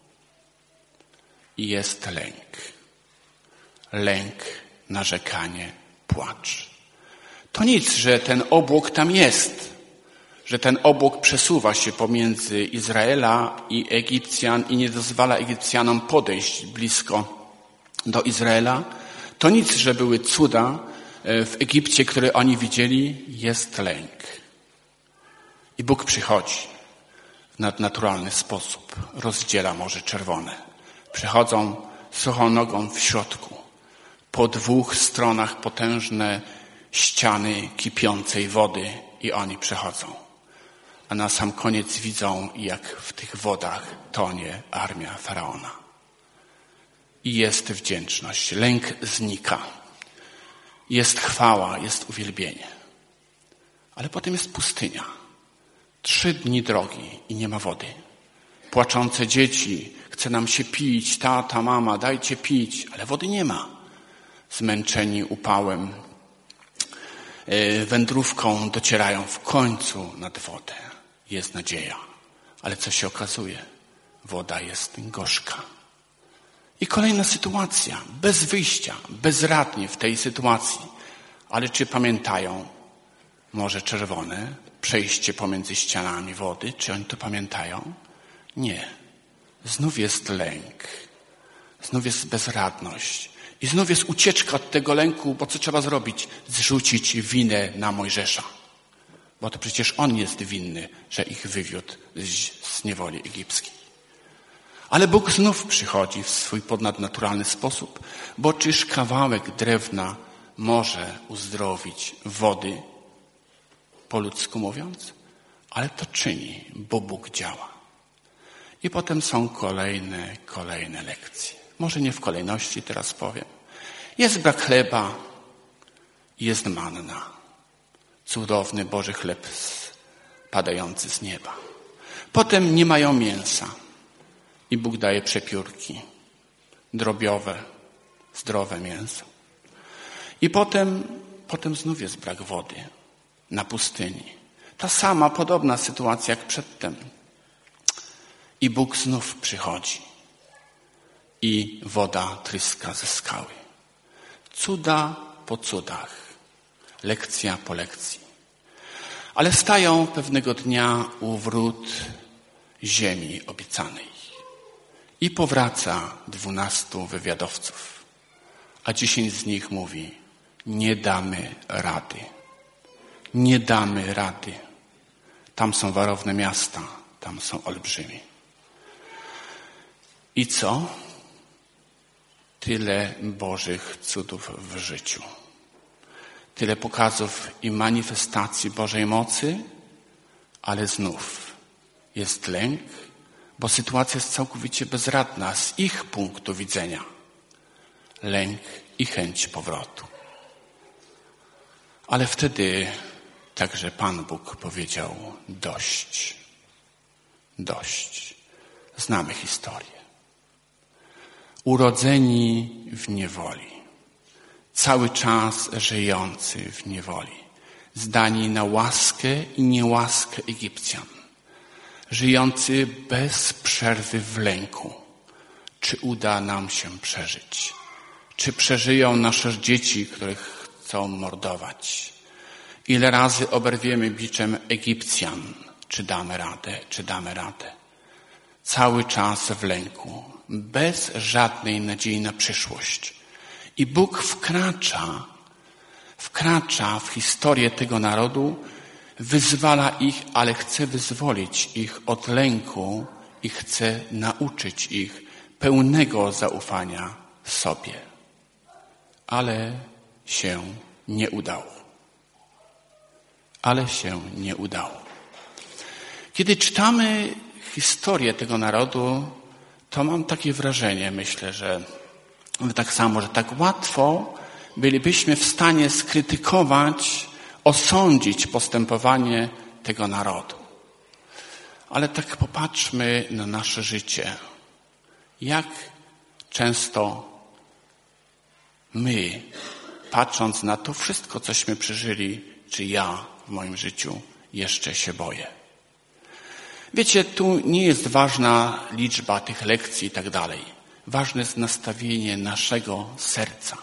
S1: I jest lęk. Lęk, narzekanie, płacz. To nic, że ten obłok tam jest, że ten obłok przesuwa się pomiędzy Izraela i Egipcjan i nie dozwala Egipcjanom podejść blisko do Izraela. To nic, że były cuda w Egipcie, które oni widzieli, jest lęk. I Bóg przychodzi w nadnaturalny sposób, rozdziela Morze Czerwone. Przechodzą suchą nogą w środku. Po dwóch stronach potężne ściany kipiącej wody i oni przechodzą. A na sam koniec widzą, jak w tych wodach tonie armia Faraona. I jest wdzięczność. Lęk znika. Jest chwała, jest uwielbienie. Ale potem jest pustynia. Trzy dni drogi i nie ma wody. Płaczące dzieci, chce nam się pić, tata, mama, dajcie pić, ale wody nie ma. Zmęczeni upałem, wędrówką docierają w końcu nad wodę. Jest nadzieja. Ale co się okazuje? Woda jest gorzka. I kolejna sytuacja, bez wyjścia, bezradnie w tej sytuacji. Ale czy pamiętają Morze Czerwone, przejście pomiędzy ścianami wody? Czy oni to pamiętają? Nie. Znów jest lęk. Znów jest bezradność. I znów jest ucieczka od tego lęku, bo co trzeba zrobić? Zrzucić winę na Mojżesza. Bo to przecież on jest winny, że ich wywiódł z niewoli egipskiej. Ale Bóg znów przychodzi w swój ponadnaturalny sposób, bo czyż kawałek drewna może uzdrowić wody, po ludzku mówiąc? Ale to czyni, bo Bóg działa. I potem są kolejne, kolejne lekcje. Może nie w kolejności, teraz powiem. Jest brak chleba, jest manna. Cudowny Boży chleb padający z nieba. Potem nie mają mięsa. I Bóg daje przepiórki, drobiowe, zdrowe mięso. I potem, potem znów jest brak wody na pustyni. Ta sama, podobna sytuacja jak przedtem. I Bóg znów przychodzi. I woda tryska ze skały. Cuda po cudach. Lekcja po lekcji. Ale stają pewnego dnia u wrót ziemi obiecanej. I powraca dwunastu wywiadowców. a dziesięć z nich mówi: nie damy rady. Nie damy rady. Tam są warowne miasta, tam są olbrzymi. I co? Tyle Bożych cudów w życiu. Tyle pokazów i manifestacji Bożej mocy, ale znów jest lęk, bo sytuacja jest całkowicie bezradna z ich punktu widzenia. Lęk i chęć powrotu. Ale wtedy także Pan Bóg powiedział: dość. Dość. Znamy historię. Urodzeni w niewoli. Cały czas żyjący w niewoli. Zdani na łaskę i niełaskę Egipcjan. Żyjący bez przerwy w lęku. Czy uda nam się przeżyć? Czy przeżyją nasze dzieci, których chcą mordować? Ile razy oberwiemy biczem Egipcjan? Czy damy radę? Czy damy radę? Cały czas w lęku. Bez żadnej nadziei na przyszłość. I Bóg wkracza, wkracza w historię tego narodu, wyzwala ich, ale chce wyzwolić ich od lęku i chce nauczyć ich pełnego zaufania sobie. Ale się nie udało. Ale się nie udało. Kiedy czytamy historię tego narodu, to mam takie wrażenie, myślę, że tak samo, że tak łatwo bylibyśmy w stanie skrytykować, osądzić postępowanie tego narodu. Ale tak popatrzmy na nasze życie. Jak często my, patrząc na to wszystko, cośmy przeżyli, czy ja w moim życiu jeszcze się boję. Wiecie, tu nie jest ważna liczba tych lekcji i tak dalej. Ważne jest nastawienie naszego serca.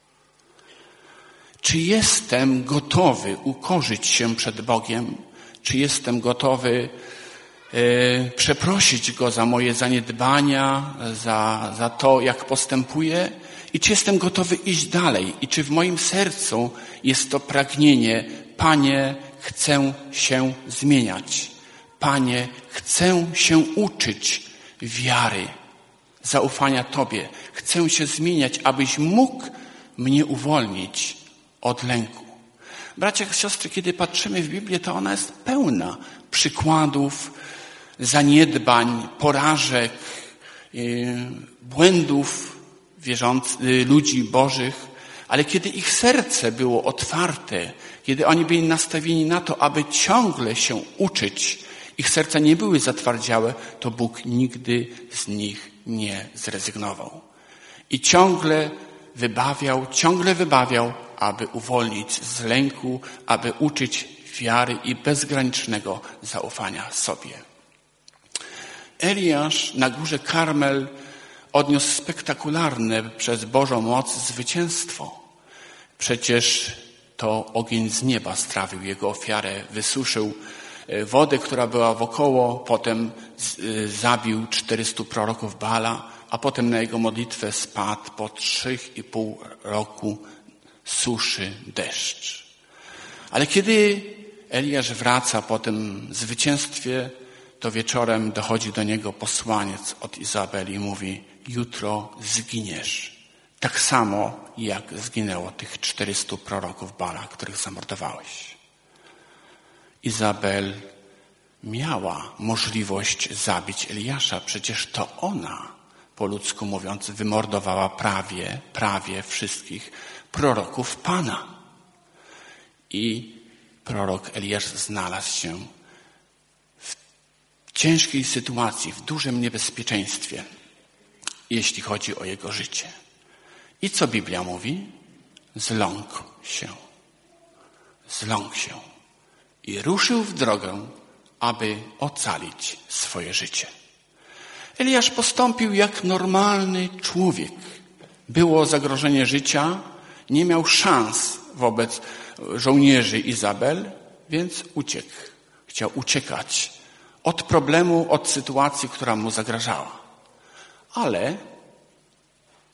S1: Czy jestem gotowy ukorzyć się przed Bogiem? Czy jestem gotowy e, przeprosić Go za moje zaniedbania, za, za to, jak postępuję? I czy jestem gotowy iść dalej? I czy w moim sercu jest to pragnienie: Panie, chcę się zmieniać. Panie, chcę się uczyć wiary, zaufania Tobie. Chcę się zmieniać, abyś mógł mnie uwolnić od lęku. Bracia i siostry, kiedy patrzymy w Biblię, to ona jest pełna przykładów zaniedbań, porażek, błędów wierzących, ludzi bożych, ale kiedy ich serce było otwarte, kiedy oni byli nastawieni na to, aby ciągle się uczyć, ich serca nie były zatwardziałe, to Bóg nigdy z nich nie zrezygnował. I ciągle wybawiał, ciągle wybawiał, aby uwolnić z lęku, aby uczyć wiary i bezgranicznego zaufania sobie. Eliasz na górze Karmel odniósł spektakularne przez Bożą moc zwycięstwo. Przecież to ogień z nieba strawił jego ofiarę, wysuszył wodę, która była wokoło, potem zabił czterystu proroków Baala, a potem na jego modlitwę spadł po trzech i pół roku suszy deszcz. Ale kiedy Eliasz wraca po tym zwycięstwie, to wieczorem dochodzi do niego posłaniec od Izabeli i mówi: jutro zginiesz. Tak samo jak zginęło tych czterystu proroków Baala, których zamordowałeś. Izabel miała możliwość zabić Eliasza. Przecież to ona, po ludzku mówiąc, wymordowała prawie, prawie wszystkich proroków Pana. I prorok Eliasz znalazł się w ciężkiej sytuacji, w dużym niebezpieczeństwie, jeśli chodzi o jego życie. I co Biblia mówi? Zląkł się. Zląkł się. I ruszył w drogę, aby ocalić swoje życie. Eliasz postąpił jak normalny człowiek. Było zagrożenie życia, nie miał szans wobec żołnierzy Izabel, więc uciekł. Chciał uciekać od problemu, od sytuacji, która mu zagrażała. Ale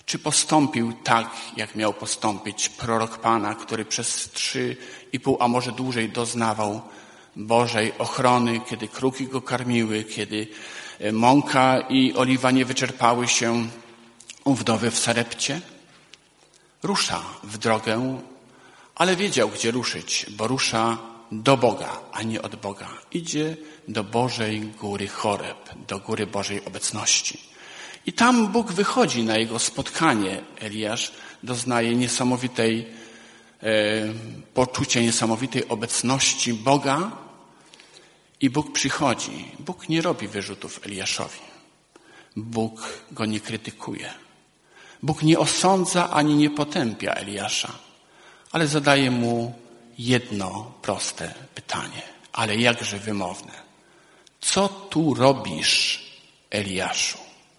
S1: Czy postąpił tak, jak miał postąpić prorok Pana, który przez trzy i pół, a może dłużej doznawał Bożej ochrony, kiedy kruki go karmiły, kiedy mąka i oliwa nie wyczerpały się u wdowy w Sarepcie? Rusza w drogę, ale wiedział, gdzie ruszyć, bo rusza do Boga, a nie od Boga. Idzie do Bożej góry Choreb, do góry Bożej obecności. I tam Bóg wychodzi na jego spotkanie. Eliasz doznaje niesamowitej, e, poczucia niesamowitej obecności Boga i Bóg przychodzi. Bóg nie robi wyrzutów Eliaszowi. Bóg go nie krytykuje. Bóg nie osądza ani nie potępia Eliasza, ale zadaje mu jedno proste pytanie, ale jakże wymowne. Co tu robisz, Eliaszu?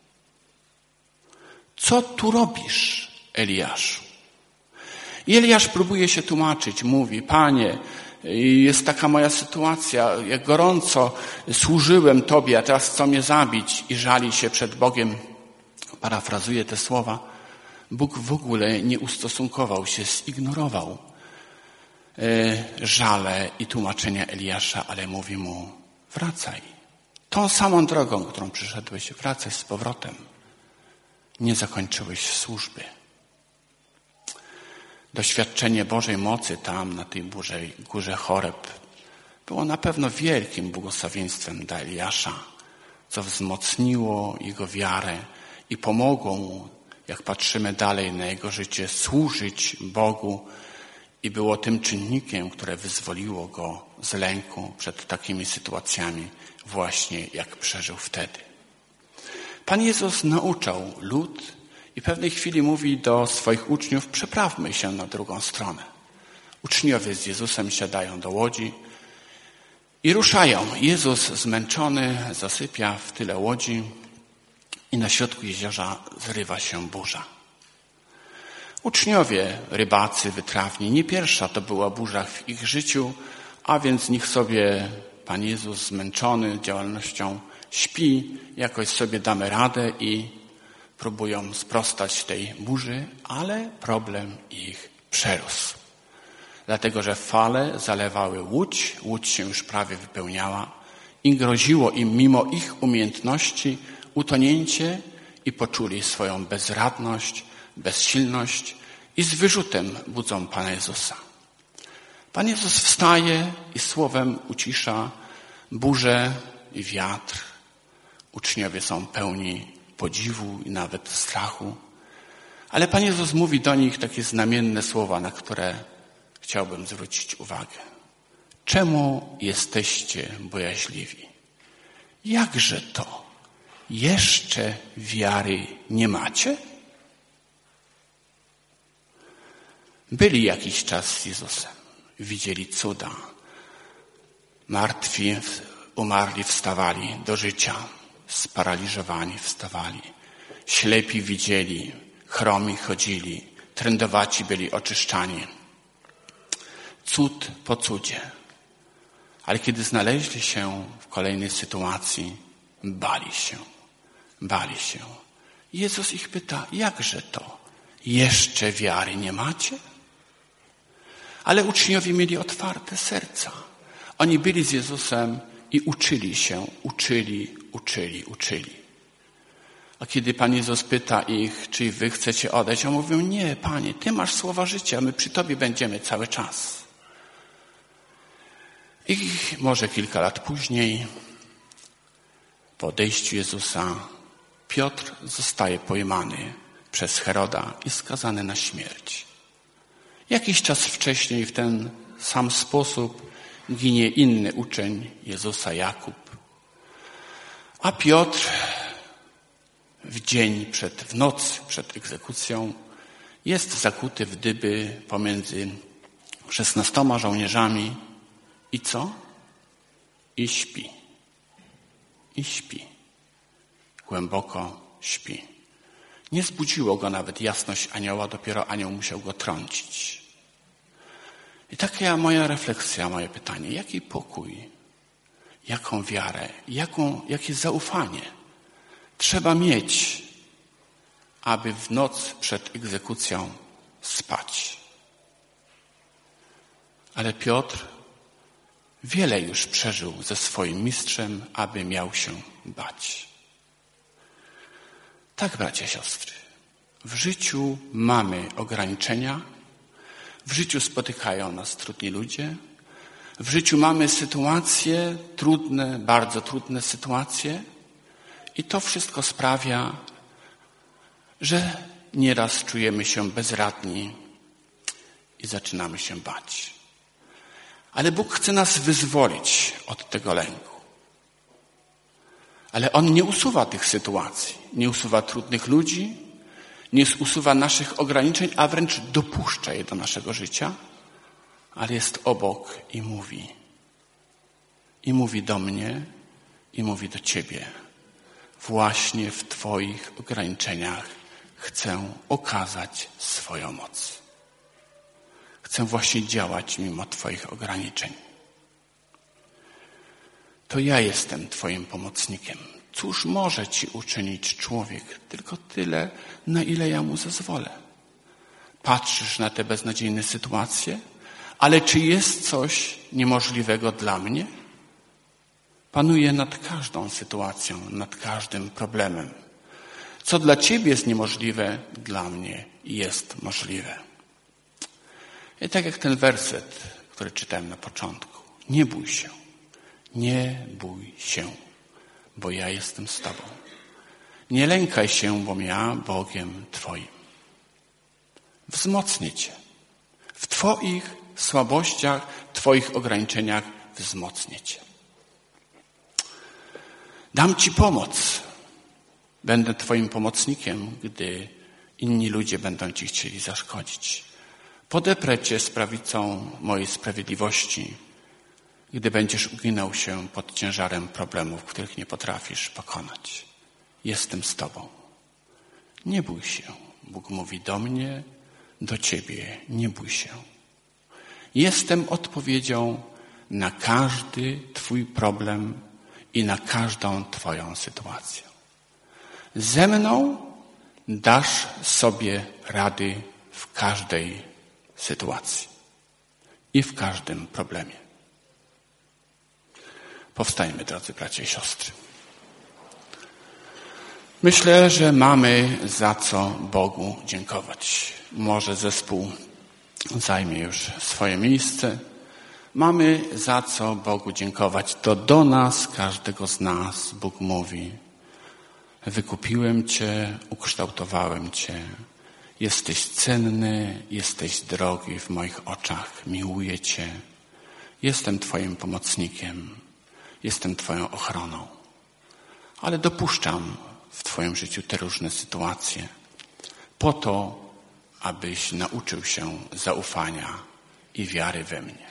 S1: Co tu robisz, Eliaszu? I Eliasz próbuje się tłumaczyć, mówi, Panie, jest taka moja sytuacja, jak gorąco służyłem Tobie, a teraz chcą mnie zabić i żali się przed Bogiem. Parafrazuję te słowa. Bóg w ogóle nie ustosunkował się, zignorował żale i tłumaczenia Eliasza, ale mówi mu, wracaj. Tą samą drogą, którą przyszedłeś, wracaj z powrotem. Nie zakończyłeś służby. Doświadczenie Bożej mocy tam, na tej Bożej górze Choreb, było na pewno wielkim błogosławieństwem dla Eliasza, co wzmocniło jego wiarę i pomogło mu, jak patrzymy dalej na jego życie, służyć Bogu i było tym czynnikiem, które wyzwoliło go z lęku przed takimi sytuacjami, właśnie jak przeżył wtedy. Pan Jezus nauczał lud i w pewnej chwili mówi do swoich uczniów, przeprawmy się na drugą stronę. Uczniowie z Jezusem siadają do łodzi i ruszają. Jezus zmęczony zasypia w tyle łodzi i na środku jeziora zrywa się burza. Uczniowie, rybacy, wytrawni, nie pierwsza to była burza w ich życiu, a więc niech sobie Pan Jezus zmęczony działalnością śpi, jakoś sobie damy radę i próbują sprostać tej burzy, ale problem ich przerósł. Dlatego, że fale zalewały łódź, łódź się już prawie wypełniała i groziło im mimo ich umiejętności utonięcie i poczuli swoją bezradność, bezsilność i z wyrzutem budzą Pana Jezusa. Pan Jezus wstaje i słowem ucisza burzę i wiatr. Uczniowie są pełni podziwu i nawet strachu. Ale Pan Jezus mówi do nich takie znamienne słowa, na które chciałbym zwrócić uwagę. Czemu jesteście bojaźliwi? Jakże to? Jeszcze wiary nie macie? Byli jakiś czas z Jezusem. Widzieli cuda. Martwi, umarli, wstawali do życia. Sparaliżowani wstawali. Ślepi widzieli. Chromi chodzili. Trędowaci byli oczyszczani. Cud po cudzie. Ale kiedy znaleźli się w kolejnej sytuacji, bali się. Bali się. Jezus ich pyta, jakże to? Jeszcze wiary nie macie? Ale uczniowie mieli otwarte serca. Oni byli z Jezusem i uczyli się, uczyli, uczyli, uczyli. A kiedy Pan Jezus pyta ich, czy wy chcecie odejść, oni mówią, nie, Panie, Ty masz słowa życia, my przy Tobie będziemy cały czas. I może kilka lat później, po odejściu Jezusa, Piotr zostaje pojmany przez Heroda i skazany na śmierć. Jakiś czas wcześniej w ten sam sposób ginie inny uczeń Jezusa, Jakub. A Piotr w dzień przed, w noc przed egzekucją jest zakuty w dyby pomiędzy szesnastoma żołnierzami i co? I śpi. I śpi. Głęboko śpi. Nie zbudziło go nawet jasność anioła, dopiero anioł musiał go trącić. I taka moja refleksja, moje pytanie. Jaki pokój, jaką wiarę, jaką, jakie zaufanie trzeba mieć, aby w noc przed egzekucją spać. Ale Piotr wiele już przeżył ze swoim mistrzem, aby miał się bać. Tak, bracia, siostry, w życiu mamy ograniczenia, w życiu spotykają nas trudni ludzie, w życiu mamy sytuacje trudne, bardzo trudne sytuacje i to wszystko sprawia, że nieraz czujemy się bezradni i zaczynamy się bać. Ale Bóg chce nas wyzwolić od tego lęku. Ale On nie usuwa tych sytuacji, nie usuwa trudnych ludzi, nie usuwa naszych ograniczeń, a wręcz dopuszcza je do naszego życia, ale jest obok i mówi. I mówi do mnie, i mówi do ciebie. Właśnie w twoich ograniczeniach chcę okazać swoją moc. Chcę właśnie działać mimo twoich ograniczeń. To ja jestem twoim pomocnikiem. Cóż może ci uczynić człowiek? Tylko tyle, na ile ja mu zezwolę. Patrzysz na te beznadziejne sytuacje, ale czy jest coś niemożliwego dla mnie? Panuję nad każdą sytuacją, nad każdym problemem. Co dla ciebie jest niemożliwe, dla mnie jest możliwe. I tak jak ten werset, który czytałem na początku. Nie bój się, nie bój się, bo ja jestem z tobą. Nie lękaj się, bo ja Bogiem twoim. Wzmocnię cię. W twoich słabościach, twoich ograniczeniach wzmocnię cię. Dam ci pomoc. Będę twoim pomocnikiem, gdy inni ludzie będą ci chcieli zaszkodzić. Podeprę cię z prawicą mojej sprawiedliwości, gdy będziesz uginał się pod ciężarem problemów, których nie potrafisz pokonać. Jestem z tobą. Nie bój się. Bóg mówi do mnie, do ciebie. Nie bój się. Jestem odpowiedzią na każdy twój problem i na każdą twoją sytuację. Ze mną dasz sobie rady w każdej sytuacji i w każdym problemie. Powstańmy, drodzy bracia i siostry. Myślę, że mamy za co Bogu dziękować. Może zespół zajmie już swoje miejsce. Mamy za co Bogu dziękować. To do nas, każdego z nas Bóg mówi: wykupiłem cię, ukształtowałem cię. Jesteś cenny, jesteś drogi w moich oczach. Miłuję cię. Jestem twoim pomocnikiem. Jestem twoją ochroną. Ale dopuszczam w twoim życiu te różne sytuacje po to, abyś nauczył się zaufania i wiary we mnie.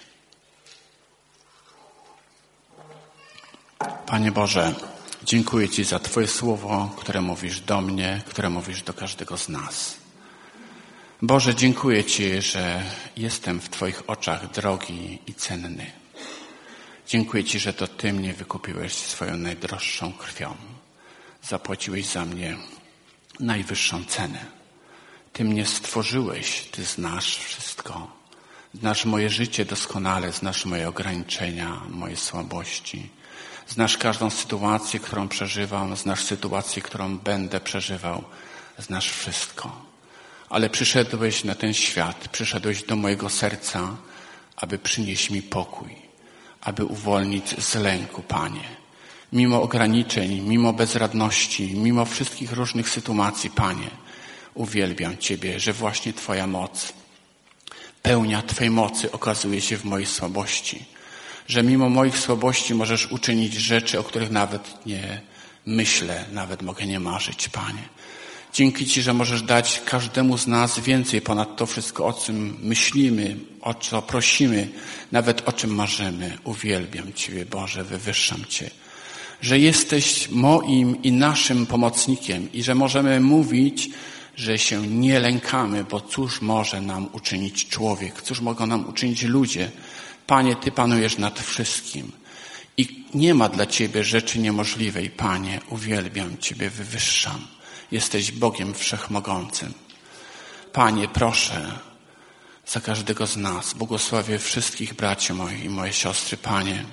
S1: Panie Boże, dziękuję ci za twoje słowo, które mówisz do mnie, które mówisz do każdego z nas. Boże, dziękuję ci, że jestem w twoich oczach drogi i cenny. Dziękuję ci, że to ty mnie wykupiłeś swoją najdroższą krwią. Zapłaciłeś za mnie najwyższą cenę. Ty mnie stworzyłeś, ty znasz wszystko. Znasz moje życie doskonale, znasz moje ograniczenia, moje słabości. Znasz każdą sytuację, którą przeżywam, znasz sytuację, którą będę przeżywał. Znasz wszystko. Ale przyszedłeś na ten świat, przyszedłeś do mojego serca, aby przynieść mi pokój, aby uwolnić z lęku, Panie. Mimo ograniczeń, mimo bezradności, mimo wszystkich różnych sytuacji, Panie, uwielbiam Ciebie, że właśnie Twoja moc, pełnia Twojej mocy okazuje się w mojej słabości. Że mimo moich słabości możesz uczynić rzeczy, o których nawet nie myślę, nawet mogę nie marzyć, Panie. Dzięki Ci, że możesz dać każdemu z nas więcej ponad to wszystko, o czym myślimy, o co prosimy, nawet o czym marzymy. Uwielbiam Ciebie, Boże, wywyższam Cię, że jesteś moim i naszym pomocnikiem i że możemy mówić, że się nie lękamy, bo cóż może nam uczynić człowiek, cóż mogą nam uczynić ludzie. Panie, Ty panujesz nad wszystkim i nie ma dla Ciebie rzeczy niemożliwej. Panie, uwielbiam Ciebie, wywyższam. Jesteś Bogiem Wszechmogącym. Panie, proszę za każdego z nas. Błogosławię wszystkich braci moi i moje siostry, Panie,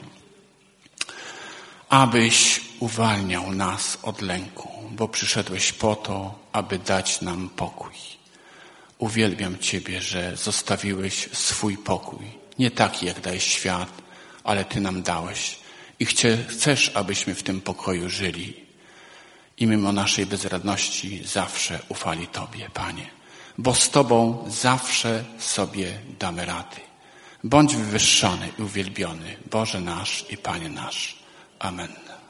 S1: abyś uwalniał nas od lęku, bo przyszedłeś po to, aby dać nam pokój. Uwielbiam Ciebie, że zostawiłeś swój pokój. Nie taki, jak daje świat, ale Ty nam dałeś. I chcesz, abyśmy w tym pokoju żyli. I mimo naszej bezradności zawsze ufali Tobie, Panie. Bo z Tobą zawsze sobie damy rady. Bądź wywyższony i uwielbiony, Boże nasz i Panie nasz. Amen.